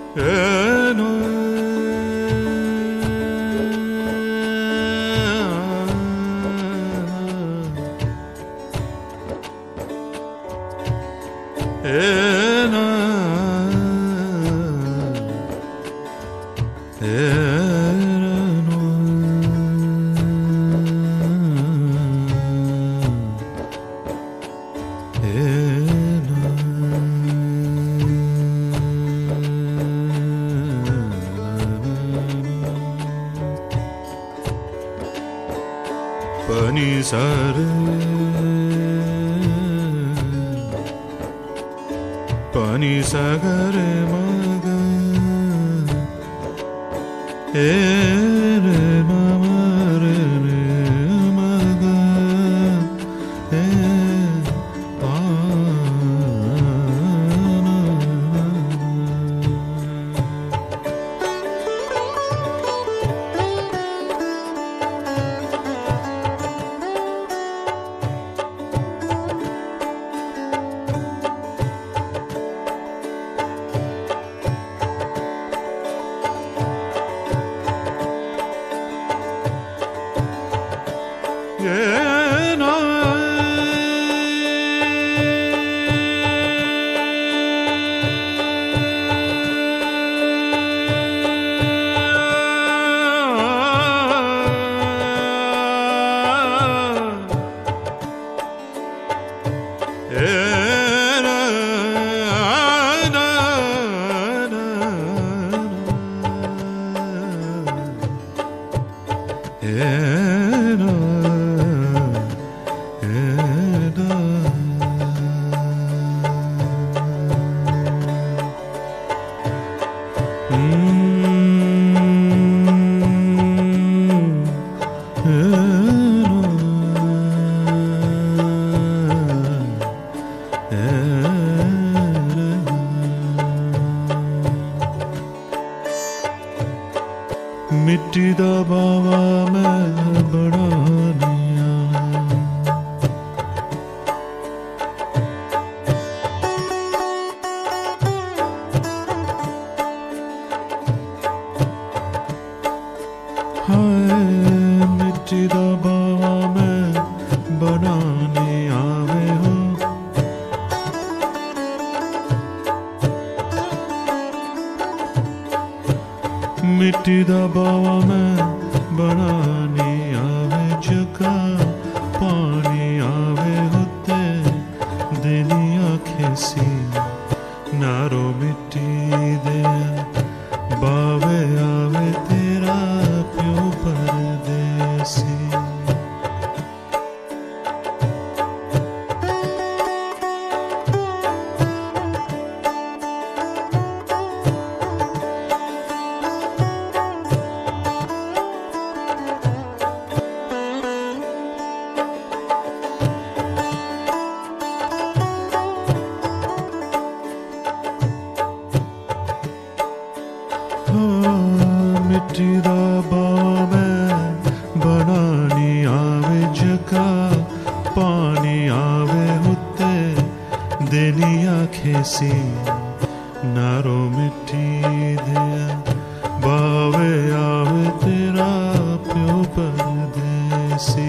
Pani sare, pani sagare maga, re mama re maga, मिट्टी दा बावा मैं बनानिया हाय मिट्टी दा बावा मैं बनाने आवे हो मिट्टी दा बावा मैं बनाने आवे जगह पानी आवे होते दिनी आखे सी नारो मिट्टी दे बावे आवे तेरा प्यो परदेसी मिट्टी दा बावा मैं बनानी आवे जगह पानी आवे होते दिनी आखे सी नारो मिट्टी दे बावे आवे तेरा प्यो परदेसी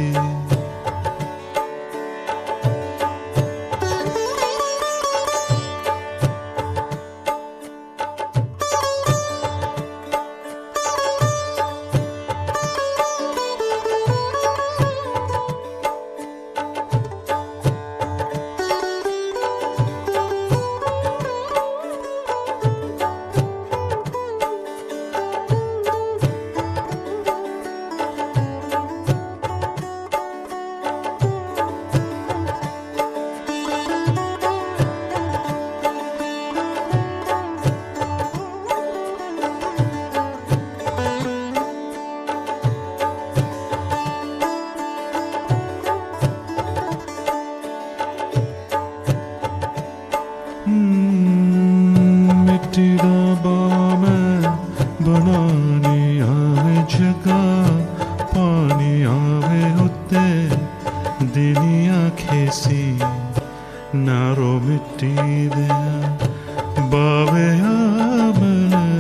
मिट्टी दा बावा मैं बनाने आवे जगह पानी आवे होते दिनी आखे सी नारो मिट्टी दे बावे आवे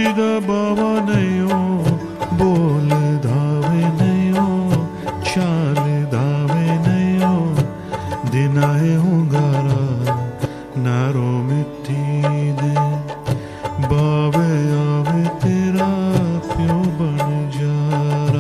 दा बावा नयो बोल दावे नयो चाल दावे नयो दिनाए होंगारा नारो मिट्टी दे बावे आवे तेरा प्यो बन जारा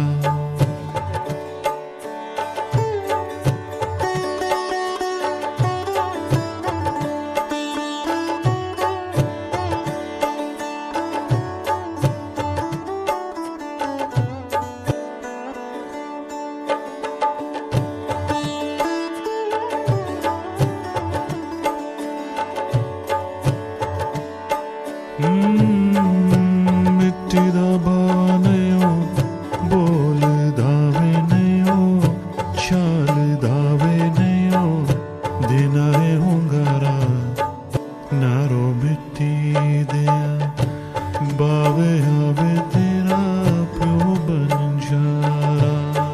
मिट्टी दा बावा नयो बोल दावे नयो चाल दावे नयो दिनाए होंगारा नारो मिट्टी दिया बावे आवे तेरा प्यो बन जारा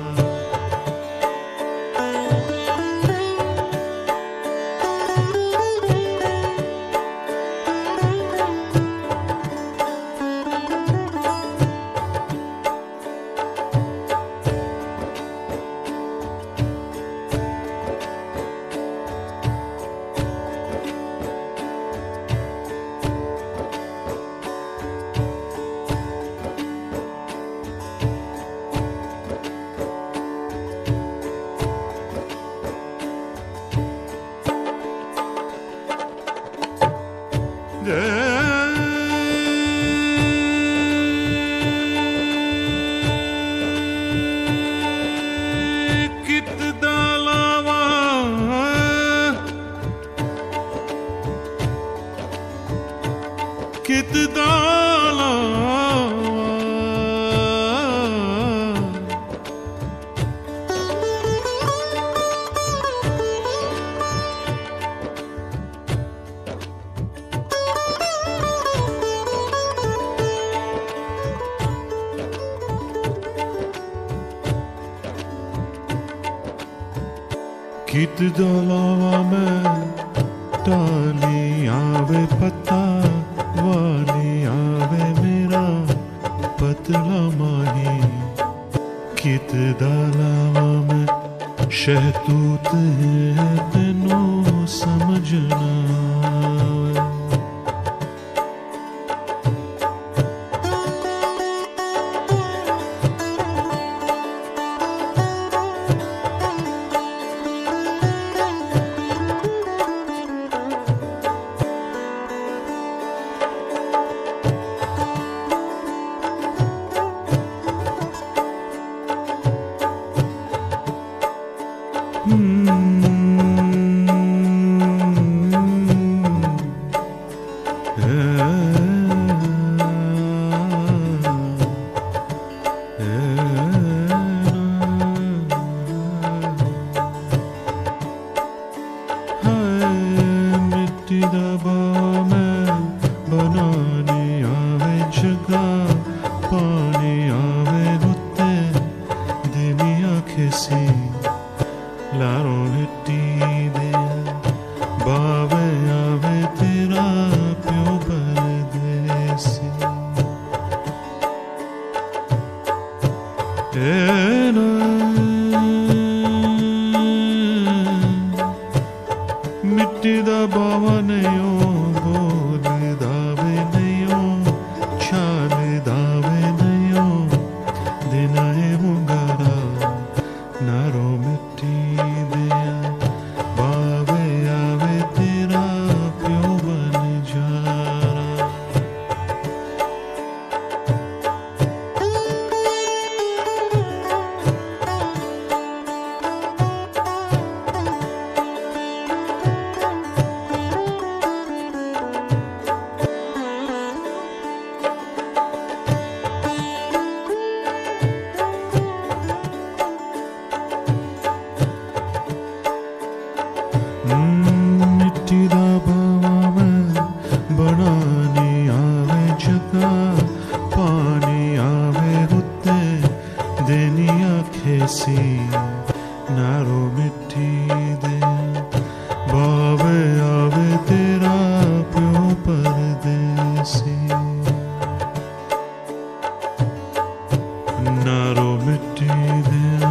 कित दाला कित दलावा में टाली आवे पत्ता वाली आवे मेरा पतला माही कित दलावा में शहतूत है तेनो समझना मिट्टी दा बावा में बनाने आवे जगह पानी आवे रुते दिनी आखे सी लारो मिट्टी दे बावे आवे तेरा प्यो परदेसी मिट्टी दा बावा नयो बोल दावे नयो चाल दावे नयो दिनाए होंगारा नारो मिट्टी दिया बावे आवे तेरा प्यो बन जारा मिट्टी दा बावा में बनाने आवे जगह पानी आवे रुते देनी आखे सी नारो मिट्टी दे बावे आवे तेरा प्यो परदेसी दे